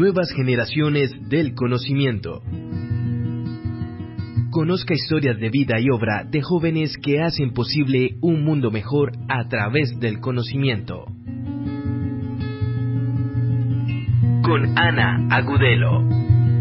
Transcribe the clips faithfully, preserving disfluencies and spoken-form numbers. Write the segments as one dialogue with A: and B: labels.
A: nuevas generaciones del conocimiento. Conozca historias de vida y obra de jóvenes que hacen posible un mundo mejor a través del conocimiento. Con Ana Agudelo.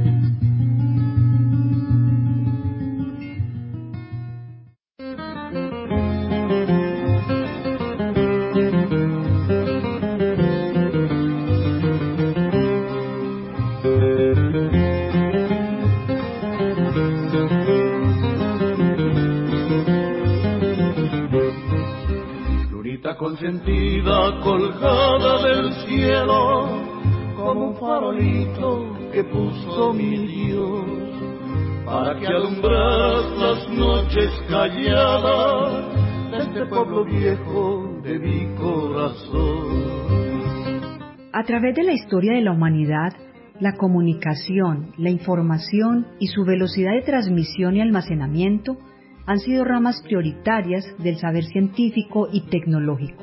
B: Consentida colgada del cielo, como un farolito que puso mi Dios, para que alumbras las noches calladas de este pueblo viejo de mi corazón.
C: A través de la historia de la humanidad, la comunicación, la información y su velocidad de transmisión y almacenamiento han sido ramas prioritarias del saber científico y tecnológico.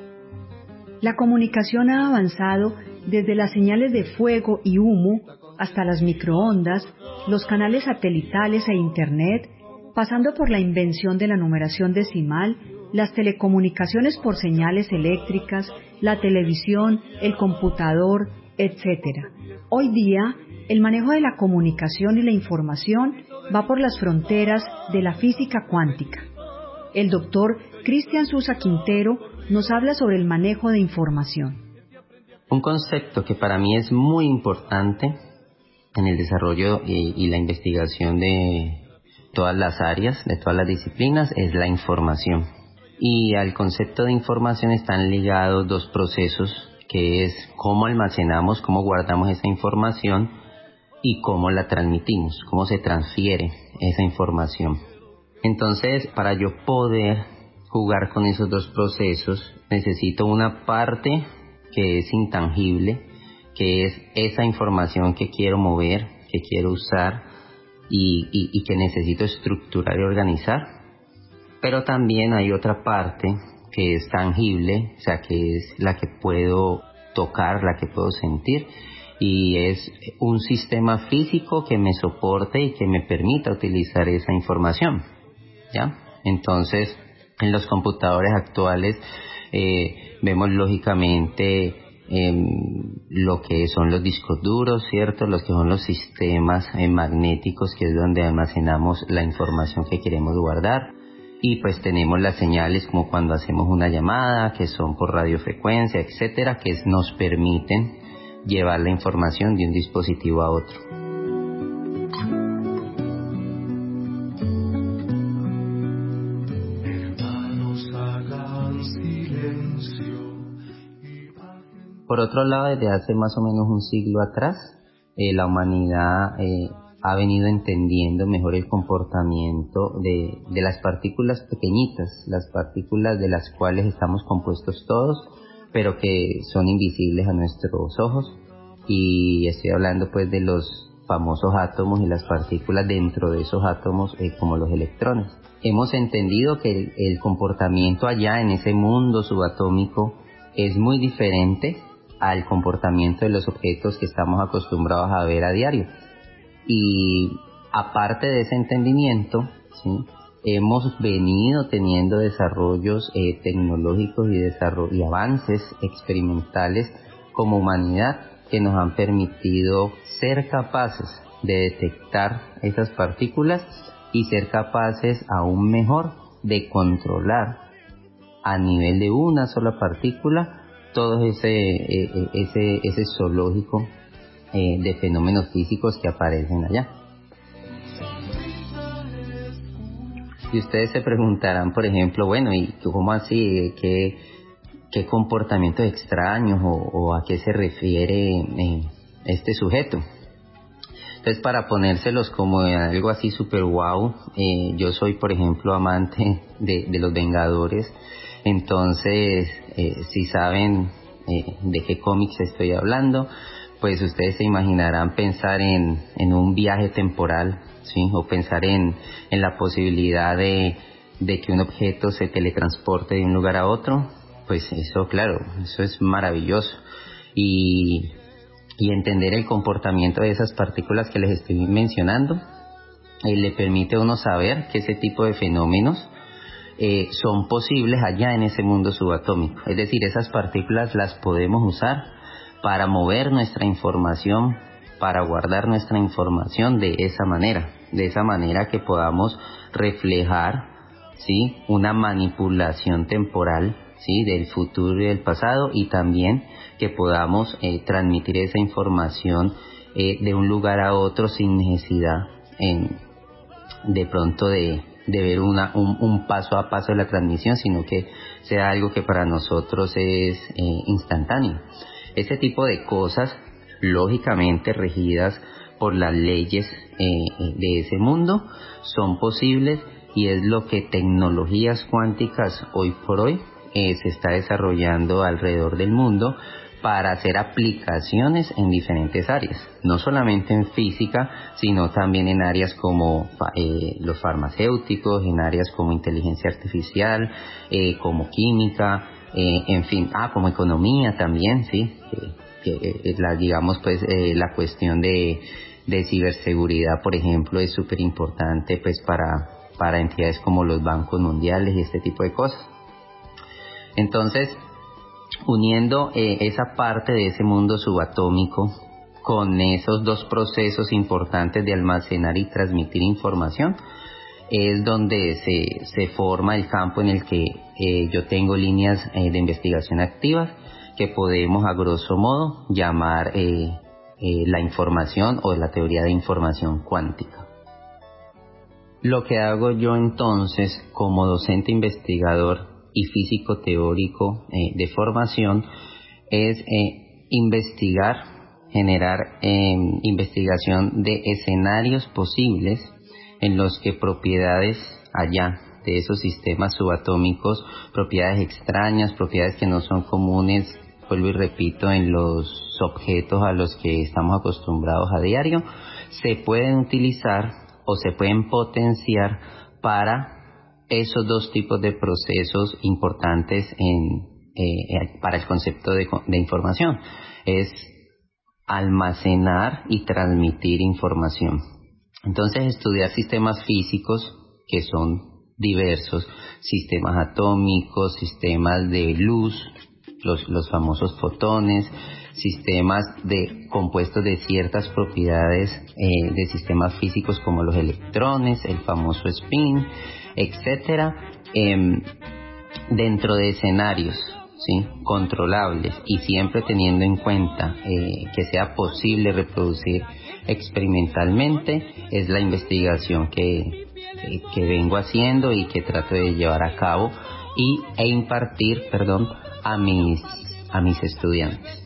C: La comunicación ha avanzado desde las señales de fuego y humo hasta las microondas, los canales satelitales e Internet, pasando por la invención de la numeración decimal, las telecomunicaciones por señales eléctricas, la televisión, el computador, etcétera. Hoy día, el manejo de la comunicación y la información va por las fronteras de la física cuántica. El doctor Cristian Susa Quintero nos habla sobre el manejo de información.
D: Un concepto que para mí es muy importante en el desarrollo y, y la investigación de todas las áreas, de todas las disciplinas, es la información. Y al concepto de información están ligados dos procesos, que es cómo almacenamos, cómo guardamos esa información y cómo la transmitimos, cómo se transfiere esa información. Entonces, para yo poder jugar con esos dos procesos, necesito una parte que es intangible, que es esa información que quiero mover, que quiero usar y, y, y que necesito estructurar y organizar. Pero también hay otra parte que es tangible, o sea, que es la que puedo tocar, la que puedo sentir, y es un sistema físico que me soporte y que me permita utilizar esa información, ¿ya? Entonces, en los computadores actuales eh, vemos lógicamente eh, lo que son los discos duros, ¿cierto? Los que son los sistemas eh, magnéticos, que es donde almacenamos la información que queremos guardar. Y pues tenemos las señales como cuando hacemos una llamada, que son por radiofrecuencia, etcétera, que nos permiten llevar la información de un dispositivo a otro. Por otro lado, desde hace más o menos un siglo atrás, eh, la humanidad eh, ha venido entendiendo mejor el comportamiento de, de las partículas pequeñitas, las partículas de las cuales estamos compuestos todos, pero que son invisibles a nuestros ojos, y estoy hablando pues de los famosos átomos y las partículas dentro de esos átomos, eh, como los electrones. Hemos entendido que el, el comportamiento allá en ese mundo subatómico es muy diferente al comportamiento de los objetos que estamos acostumbrados a ver a diario. Y aparte de ese entendimiento, ¿sí?, hemos venido teniendo desarrollos eh, tecnológicos y, desarrollo, y avances experimentales como humanidad que nos han permitido ser capaces de detectar esas partículas y ser capaces aún mejor de controlar a nivel de una sola partícula todo ese, eh, ese, ese zoológico eh, de fenómenos físicos que aparecen allá. Y ustedes se preguntarán, por ejemplo, bueno, ¿y cómo así? ¿Qué, qué comportamientos extraños o, o a qué se refiere eh, este sujeto? Entonces, para ponérselos como algo así super wow, eh, yo soy, por ejemplo, amante de, de los Vengadores. Entonces, eh, si saben eh, de qué cómics estoy hablando, pues ustedes se imaginarán pensar en, en un viaje temporal, ¿sí? O pensar en, en la posibilidad de, de que un objeto se teletransporte de un lugar a otro. Pues eso, claro, eso es maravilloso. Y, y entender el comportamiento de esas partículas que les estoy mencionando, eh, le permite a uno saber que ese tipo de fenómenos eh, son posibles allá en ese mundo subatómico. Es decir, esas partículas las podemos usar para mover nuestra información, para guardar nuestra información de esa manera, de esa manera que podamos reflejar, ¿sí?, una manipulación temporal, ¿sí?, del futuro y del pasado, y también que podamos eh, transmitir esa información eh, de un lugar a otro sin necesidad eh, de pronto de, de ver una, un, un paso a paso de la transmisión, sino que sea algo que para nosotros es eh, instantáneo. Ese tipo de cosas, lógicamente regidas por las leyes eh, de ese mundo, son posibles, y es lo que tecnologías cuánticas hoy por hoy eh, se está desarrollando alrededor del mundo para hacer aplicaciones en diferentes áreas, no solamente en física, sino también en áreas como eh, los farmacéuticos, en áreas como inteligencia artificial, eh, como química, eh, en fin, ah, como economía también, sí, que, que eh, la, digamos pues eh, la cuestión de, de ciberseguridad, por ejemplo, es súper importante pues para, para entidades como los bancos mundiales y este tipo de cosas. Entonces, uniendo eh, esa parte de ese mundo subatómico con esos dos procesos importantes de almacenar y transmitir información, es donde se, se forma el campo en el que eh, yo tengo líneas eh, de investigación activas que podemos a grosso modo llamar eh, eh, la información o la teoría de información cuántica. Lo que hago yo entonces como docente investigador y físico teórico eh, de formación es eh, investigar, generar eh, investigación de escenarios posibles en los que propiedades allá de esos sistemas subatómicos, propiedades extrañas, propiedades que no son comunes, vuelvo y repito, en los objetos a los que estamos acostumbrados a diario, se pueden utilizar o se pueden potenciar para esos dos tipos de procesos importantes en, eh, para el concepto de, de información. Es almacenar y transmitir información. Entonces, estudiar sistemas físicos que son diversos, sistemas atómicos, sistemas de luz, los, los famosos fotones, sistemas de compuestos de ciertas propiedades eh, de sistemas físicos como los electrones, el famoso spin, etcétera, eh, dentro de escenarios, ¿sí?, controlables, y siempre teniendo en cuenta eh, que sea posible reproducir experimentalmente, es la investigación que, eh, que vengo haciendo y que trato de llevar a cabo y, e impartir, perdón, a mis, a mis estudiantes.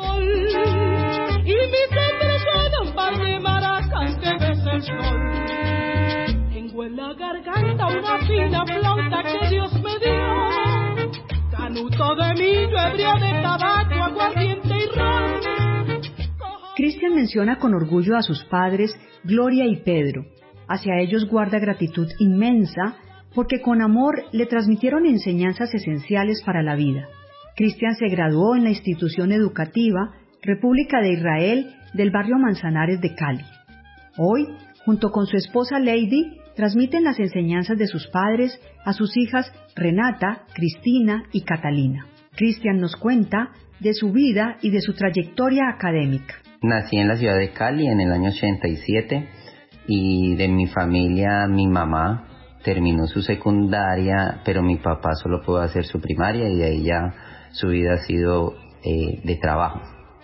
D: Y mis hombres son un par de maracas que besa el sol. Tengo en la garganta una fina flauta que Dios me dio, canuto de millo, ebrio de tabaco, aguardiente y ron.
C: Cristian menciona con orgullo a sus padres, Gloria y Pedro. Hacia ellos guarda gratitud inmensa porque con amor le transmitieron enseñanzas esenciales para la vida. Cristian se graduó en la institución educativa República de Israel del barrio Manzanares de Cali. Hoy, junto con su esposa Lady, transmiten las enseñanzas de sus padres a sus hijas Renata, Cristina y Catalina. Cristian nos cuenta de su vida y de su trayectoria académica.
D: Nací en la ciudad de Cali en el año ochenta y siete y de mi familia mi mamá terminó su secundaria, pero mi papá solo pudo hacer su primaria y de ahí ya su vida ha sido eh, de trabajo.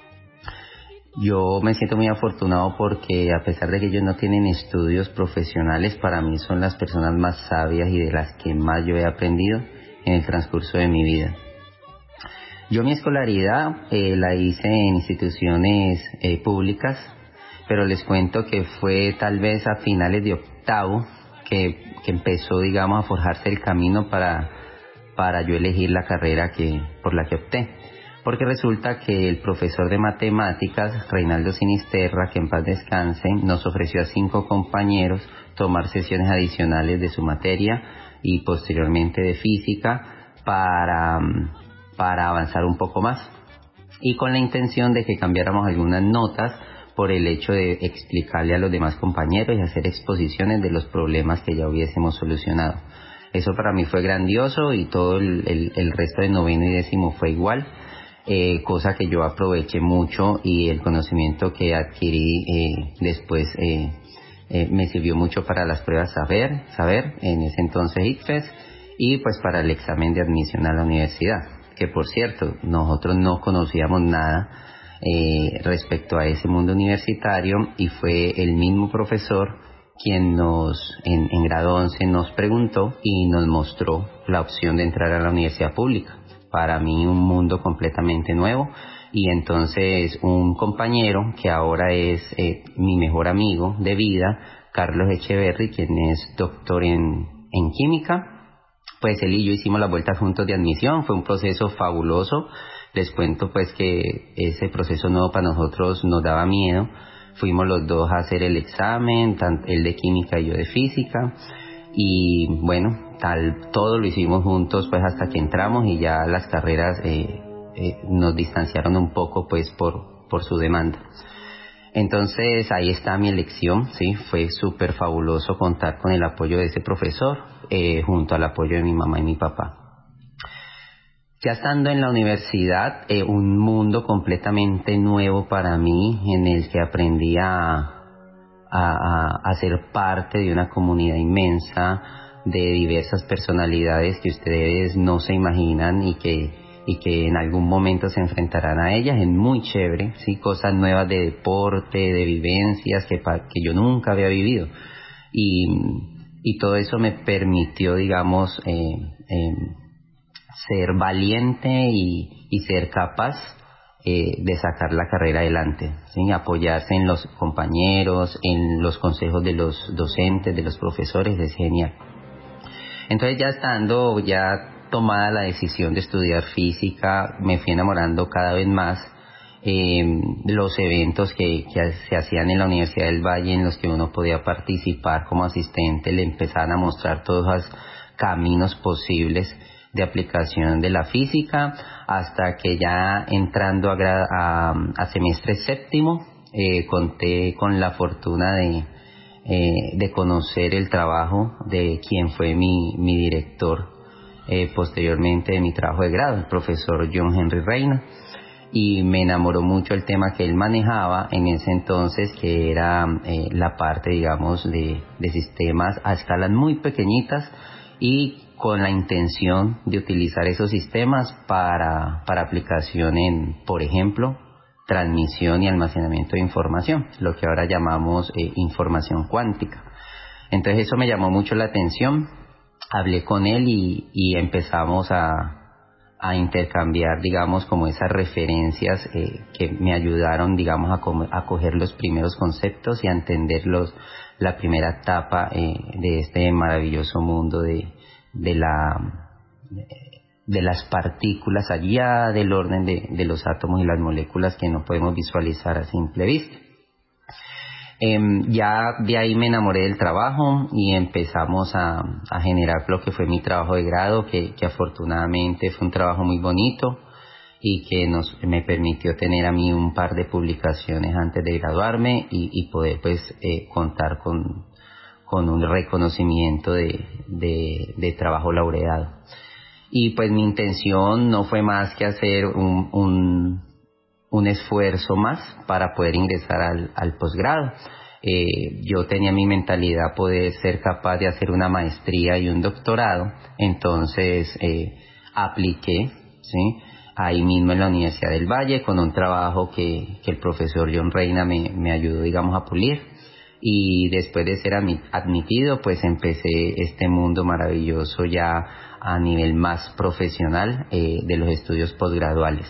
D: Yo me siento muy afortunado porque a pesar de que ellos no tienen estudios profesionales, para mí son las personas más sabias y de las que más yo he aprendido en el transcurso de mi vida. Yo mi escolaridad eh, la hice en instituciones eh, públicas, pero les cuento que fue tal vez a finales de octavo que, que empezó, digamos, a forjarse el camino para, para yo elegir la carrera que, por la que opté. Porque resulta que el profesor de matemáticas, Reinaldo Sinisterra, que en paz descanse, nos ofreció a cinco compañeros tomar sesiones adicionales de su materia y posteriormente de física para, para avanzar un poco más. y con la intención de que cambiáramos algunas notas por el hecho de explicarle a los demás compañeros y hacer exposiciones de los problemas que ya hubiésemos solucionado. Eso para mí fue grandioso y todo el, el, el resto de noveno y décimo fue igual, eh, cosa que yo aproveché mucho y el conocimiento que adquirí eh, después eh, eh, me sirvió mucho para las pruebas saber, saber en ese entonces I C F E S, y pues para el examen de admisión a la universidad, que por cierto nosotros no conocíamos nada eh, respecto a ese mundo universitario, y fue el mismo profesor quien nos en, en grado once nos preguntó y nos mostró la opción de entrar a la universidad pública. Para mí un mundo completamente nuevo, y entonces un compañero que ahora es eh, mi mejor amigo de vida, Carlos Echeverry, quien es doctor en, en química, pues él y yo hicimos las vueltas juntos de admisión. Fue un proceso fabuloso. Les cuento pues que ese proceso nuevo para nosotros nos daba miedo. Fuimos los dos a hacer el examen, tanto él de química y yo de física, y bueno, tal todo lo hicimos juntos pues hasta que entramos, y ya las carreras eh, eh, nos distanciaron un poco pues por, por su demanda. Entonces ahí está mi elección, sí, fue súper fabuloso contar con el apoyo de ese profesor, eh, junto al apoyo de mi mamá y mi papá. Ya estando en la universidad, eh, un mundo completamente nuevo para mí, en el que aprendí a, a, a ser parte de una comunidad inmensa de diversas personalidades que ustedes no se imaginan y que, y que en algún momento se enfrentarán a ellas. Es muy chévere, sí, cosas nuevas de deporte, de vivencias que, que yo nunca había vivido. Y, y todo eso me permitió, digamos, eh, eh, ser valiente y, y ser capaz eh, de sacar la carrera adelante, ¿sí? Apoyarse en los compañeros, en los consejos de los docentes, de los profesores, es genial. Entonces ya estando ya tomada la decisión de estudiar física, me fui enamorando cada vez más eh, los eventos que, que se hacían en la Universidad del Valle, en los que uno podía participar como asistente, le empezaban a mostrar todos los caminos posibles de aplicación de la física, hasta que ya entrando a, a, a semestre séptimo eh, conté con la fortuna de, eh, de conocer el trabajo de quien fue mi, mi director eh, posteriormente de mi trabajo de grado, el profesor John Henry Reina, y me enamoró mucho el tema que él manejaba en ese entonces, que era eh, la parte, digamos, de, de sistemas a escalas muy pequeñitas, y con la intención de utilizar esos sistemas para, para aplicación en, por ejemplo, transmisión y almacenamiento de información, lo que ahora llamamos eh, información cuántica. Entonces eso me llamó mucho la atención, hablé con él y, y empezamos a, a intercambiar, digamos, como esas referencias eh, que me ayudaron, digamos, a, co- a coger los primeros conceptos y a entender los, la primera etapa eh, de este maravilloso mundo de de la de las partículas, allá del orden de, de los átomos y las moléculas que no podemos visualizar a simple vista. Eh, ya de ahí me enamoré del trabajo y empezamos a, a generar lo que fue mi trabajo de grado, que, que afortunadamente fue un trabajo muy bonito y que nos me permitió tener a mí un par de publicaciones antes de graduarme y, y poder pues eh, contar con con un reconocimiento de, de, de trabajo laureado. Y pues mi intención no fue más que hacer un, un, un esfuerzo más para poder ingresar al, al posgrado. Eh, yo tenía mi mentalidad poder ser capaz de hacer una maestría y un doctorado, entonces eh, apliqué, ¿sí?, ahí mismo en la Universidad del Valle con un trabajo que, que el profesor John Reina me, me ayudó, digamos, a pulir. Y después de ser admitido, pues empecé este mundo maravilloso ya a nivel más profesional eh, de los estudios posgraduales.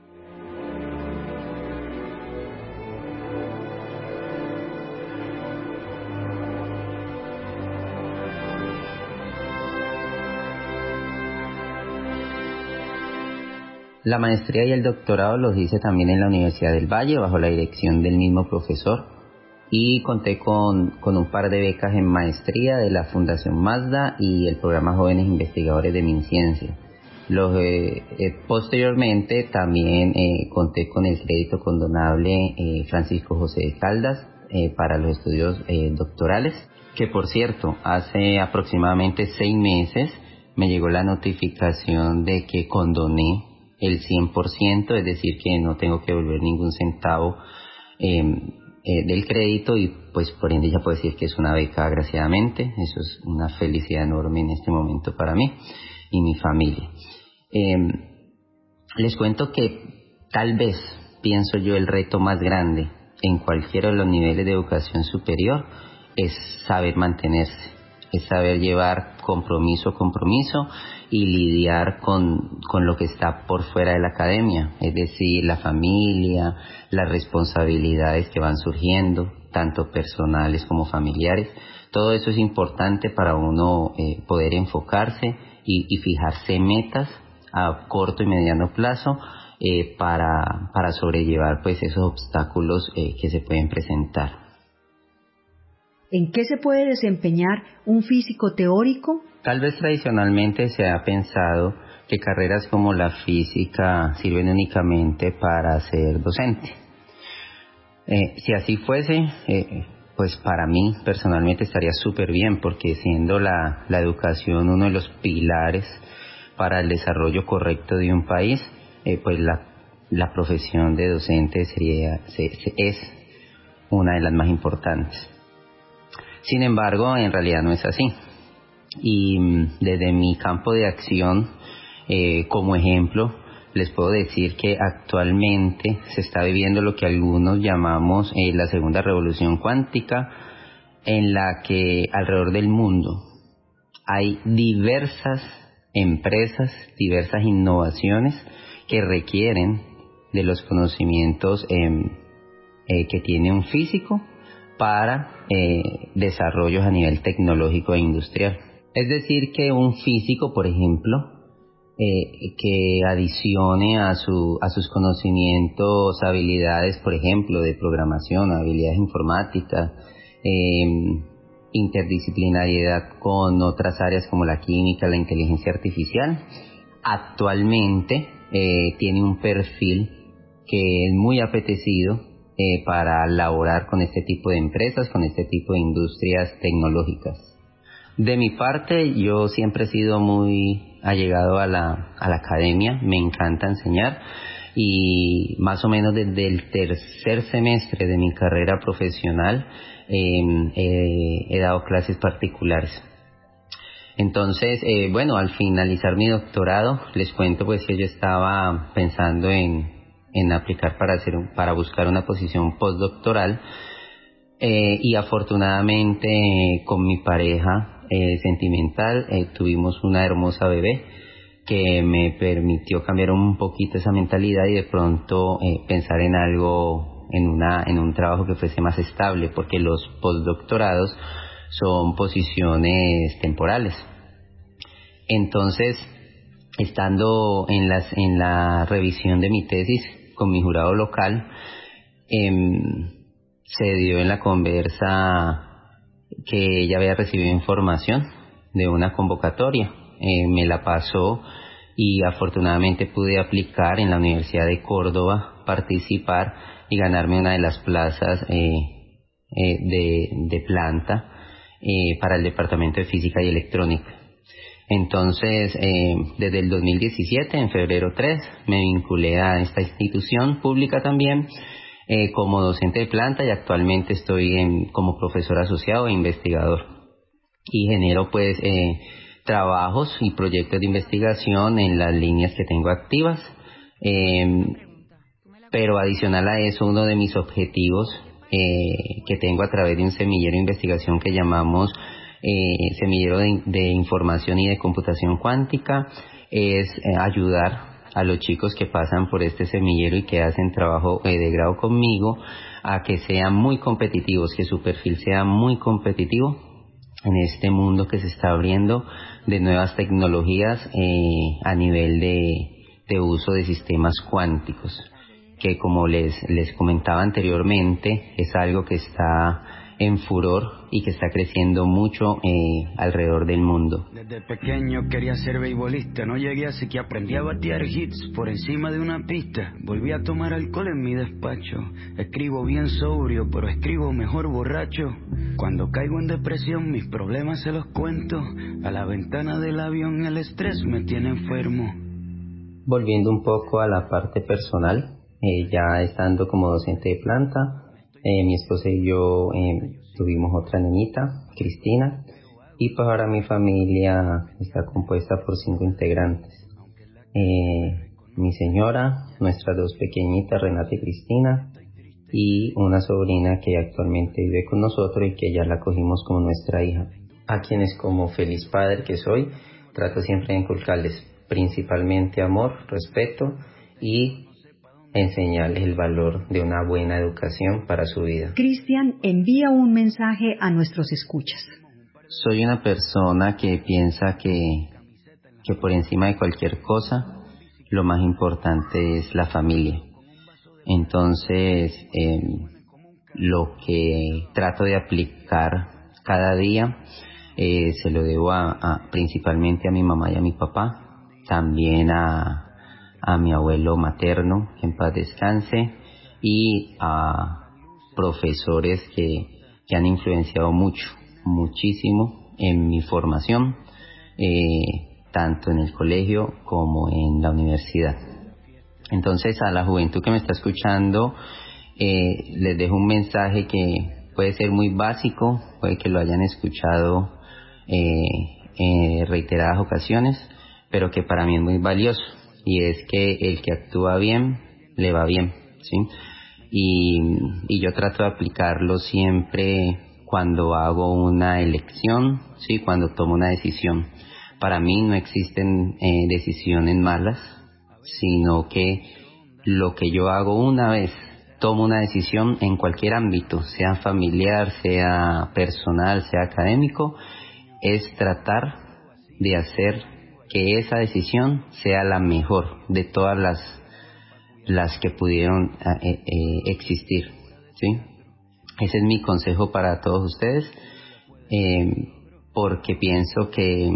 D: La maestría y el doctorado los hice también en la Universidad del Valle bajo la dirección del mismo profesor. Y conté con, con un par de becas en maestría de la Fundación Mazda y el programa Jóvenes Investigadores de MinCiencia. Los, eh, eh, posteriormente también eh, conté con el crédito condonable eh, Francisco José de Caldas eh, para los estudios eh, doctorales, que por cierto, hace aproximadamente seis meses me llegó la notificación de que condoné el cien por ciento, es decir, que no tengo que devolver ningún centavo eh, eh, del crédito, y pues por ende ya puedo decir que es una beca, agraciadamente. Eso es una felicidad enorme en este momento para mí y mi familia. Eh, les cuento que tal vez, pienso yo, el reto más grande en cualquiera de los niveles de educación superior es saber mantenerse, es saber llevar compromiso a compromiso y lidiar con, con lo que está por fuera de la academia, es decir, la familia, las responsabilidades que van surgiendo, tanto personales como familiares. Todo eso es importante para uno eh, poder enfocarse y, y fijarse metas a corto y mediano plazo eh, para, para sobrellevar pues esos obstáculos eh, que se pueden presentar.
C: ¿En qué se puede desempeñar un físico teórico?
D: Tal vez tradicionalmente se ha pensado que carreras como la física sirven únicamente para ser docente. Eh, si así fuese, eh, pues para mí personalmente estaría súper bien, porque siendo la, la educación uno de los pilares para el desarrollo correcto de un país, eh, pues la, la profesión de docente sería, se, se, es una de las más importantes. Sin embargo, en realidad no es así. Y desde mi campo de acción, eh, como ejemplo, les puedo decir que actualmente se está viviendo lo que algunos llamamos eh, la segunda revolución cuántica, en la que alrededor del mundo hay diversas empresas, diversas innovaciones que requieren de los conocimientos eh, eh, que tiene un físico para eh, desarrollos a nivel tecnológico e industrial. Es decir, que un físico, por ejemplo, eh, que adicione a, su, a sus conocimientos habilidades, por ejemplo, de programación, habilidades informáticas, eh, interdisciplinariedad con otras áreas como la química, la inteligencia artificial, actualmente eh, tiene un perfil que es muy apetecido eh, para laborar con este tipo de empresas, con este tipo de industrias tecnológicas. De mi parte, yo siempre he sido muy allegado a la, a la academia, me encanta enseñar, y más o menos desde el tercer semestre de mi carrera profesional eh, eh, he dado clases particulares. Entonces, eh, bueno, al finalizar mi doctorado, les cuento pues que yo estaba pensando en, en aplicar para, hacer un, para buscar una posición postdoctoral, eh, y afortunadamente eh, con mi pareja Eh, sentimental, eh, tuvimos una hermosa bebé que me permitió cambiar un poquito esa mentalidad y de pronto eh, pensar en algo, en una, en un trabajo que fuese más estable, porque los postdoctorados son posiciones temporales. Entonces, estando en las, en la revisión de mi tesis con mi jurado local, eh, se dio en la conversa que ella había recibido información de una convocatoria, eh, me la pasó y afortunadamente pude aplicar en la Universidad de Córdoba, participar y ganarme una de las plazas eh, eh, de, de planta eh, para el Departamento de Física y Electrónica. Entonces, eh, desde el dos mil diecisiete, en febrero tres, me vinculé a esta institución pública también, Eh, como docente de planta, y actualmente estoy en, como profesor asociado e investigador, y genero pues eh, trabajos y proyectos de investigación en las líneas que tengo activas, eh, pero adicional a eso, uno de mis objetivos eh, que tengo a través de un semillero de investigación que llamamos eh, semillero de, de información y de computación cuántica es eh, ayudar a los chicos que pasan por este semillero y que hacen trabajo eh, de grado conmigo, a que sean muy competitivos, que su perfil sea muy competitivo en este mundo que se está abriendo de nuevas tecnologías eh, a nivel de, de uso de sistemas cuánticos, que como les, les comentaba anteriormente, es algo que está en furor y que está creciendo mucho eh, alrededor del mundo.
E: Desde pequeño quería ser beisbolista, no llegué así que aprendí a batear hits por encima de una pista. Volví a tomar alcohol en mi despacho, escribo bien sobrio, pero escribo mejor borracho. Cuando caigo en depresión mis problemas se los cuento, a la ventana del avión el estrés me tiene enfermo.
D: Volviendo un poco a la parte personal, eh, ya estando como docente de planta, Eh, mi esposa y yo eh, tuvimos otra niñita, Cristina, y pues ahora mi familia está compuesta por cinco integrantes. Eh, mi señora, nuestras dos pequeñitas, Renata y Cristina, y una sobrina que actualmente vive con nosotros y que ya la cogimos como nuestra hija. A quienes como feliz padre que soy, trato siempre de inculcarles principalmente amor, respeto y enseñarles el valor de una buena educación para su vida.
C: Cristian envía un mensaje a nuestros escuchas.
D: Soy una persona que piensa que, que por encima de cualquier cosa, lo más importante es la familia. Entonces, eh, lo que trato de aplicar cada día, eh, se lo debo a, a, principalmente a mi mamá y a mi papá, también a a mi abuelo materno, que en paz descanse, y a profesores que, que han influenciado mucho, muchísimo en mi formación, eh, tanto en el colegio como en la universidad. Entonces, a la juventud que me está escuchando, eh, les dejo un mensaje que puede ser muy básico, puede que lo hayan escuchado eh, en reiteradas ocasiones, pero que para mí es muy valioso. Y es que el que actúa bien, le va bien, ¿sí? Y, y yo trato de aplicarlo siempre cuando hago una elección, ¿sí? Cuando tomo una decisión. Para mí no existen eh, decisiones malas, sino que lo que yo hago una vez, tomo una decisión en cualquier ámbito, sea familiar, sea personal, sea académico, es tratar de hacer que esa decisión sea la mejor de todas las las que pudieron eh, eh, existir, ¿sí? Ese es mi consejo para todos ustedes, eh, porque pienso que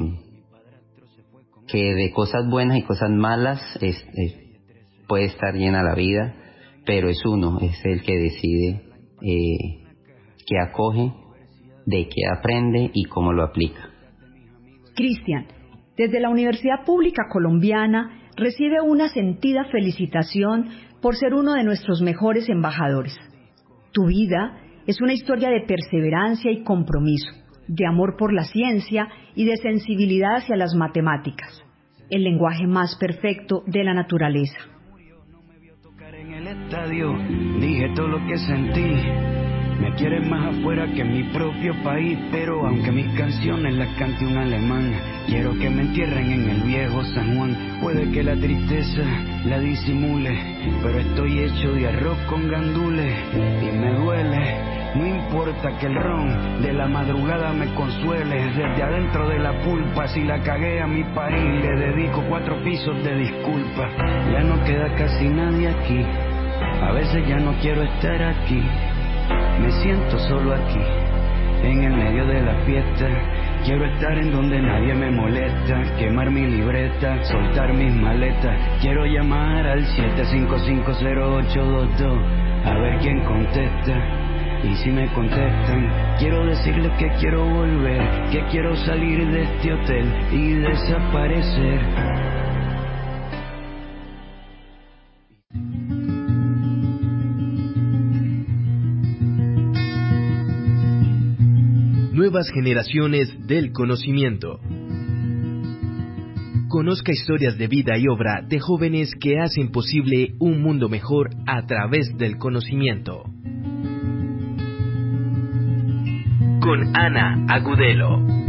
D: que de cosas buenas y cosas malas es, es, puede estar llena la vida, pero es uno, es el que decide eh, qué acoge, de qué aprende y cómo lo aplica.
C: Cristian, desde la Universidad Pública Colombiana recibe una sentida felicitación por ser uno de nuestros mejores embajadores. Tu vida es una historia de perseverancia y compromiso, de amor por la ciencia y de sensibilidad hacia las matemáticas, el lenguaje más perfecto de la naturaleza.
E: En el estadio dije todo lo que sentí. Me quieren más afuera que en mi propio país, pero aunque mis canciones las cante un alemán, quiero que me entierren en el viejo San Juan. Puede que la tristeza la disimule, pero estoy hecho de arroz con gandules y me duele. No importa que el ron de la madrugada me consuele, desde adentro de la pulpa, si la cagué a mi país, le dedico cuatro pisos de disculpa. Ya no queda casi nadie aquí, a veces ya no quiero estar aquí. Me siento solo aquí, en el medio de la fiesta. Quiero estar en donde nadie me molesta, quemar mi libreta, soltar mis maletas. Quiero llamar al siete cinco cinco cero ocho dos dos, a ver quién contesta. Y si me contestan, quiero decirles que quiero volver, que quiero salir de este hotel y desaparecer.
A: Nuevas generaciones del conocimiento. Conozca historias de vida y obra de jóvenes que hacen posible un mundo mejor a través del conocimiento. Con Ana Agudelo.